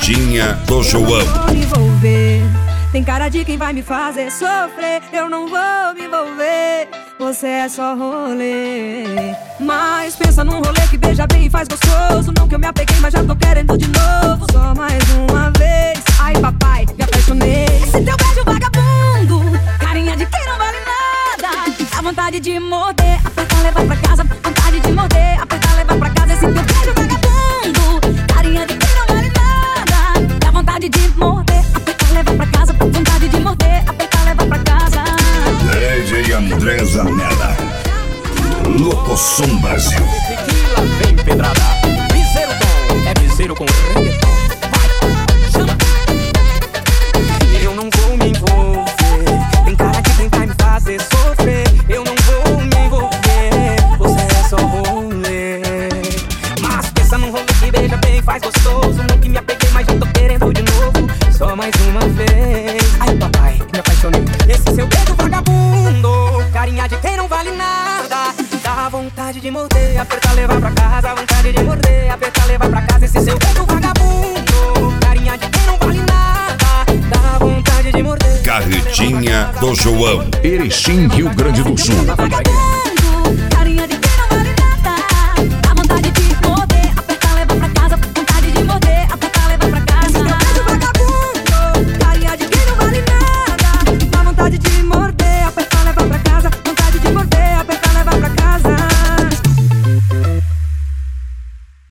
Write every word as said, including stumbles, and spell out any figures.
Carretinha do João. Me envolver. Tem cara de quem vai me fazer sofrer. Eu não vou me envolver. Você é só rolê. Mas pensa num rolê que beija bem e faz gostoso. Não que eu me apeguei, mas já tô querendo de novo. Só mais uma vez. Ai papai, me apaixonei. Esse teu beijo vagabundo, carinha de quem não vale nada. Dá vontade de morder, apertar, levar pra casa. Vontade de morder, apertar, levar pra casa. Esse teu beijo vagabundo, carinha de quem não vale nada. Dá vontade de morder, apertar, levar pra casa. Vontade de morder, apertar, levar pra casa. D J André Zanella, Locosom Brasil. Tequila vem pedrada, piseiro bom, é piseiro com reggaeton. Vai, chama. Eu não vou me envolver. Tem cara de quem vai me fazer sofrer. Eu não vou me envolver. Você é só rolê. Mas pensa num rolê que beija bem, faz gostoso. Não que me apeguei, mas já tô querendo de novo. Só mais uma vez. Ai papai, me apaixonei. Esse seu dedo vagabundo, carinha de quem não vale nada. Dá vontade de morder, apertar, levar pra casa. Vontade de morder, apertar, levar pra casa. Esse seu dedo vagabundo, carinha de quem não vale nada. Dá vontade de morder. Carretinha do João. Erechim, Rio Grande do Sul. Vagabundo.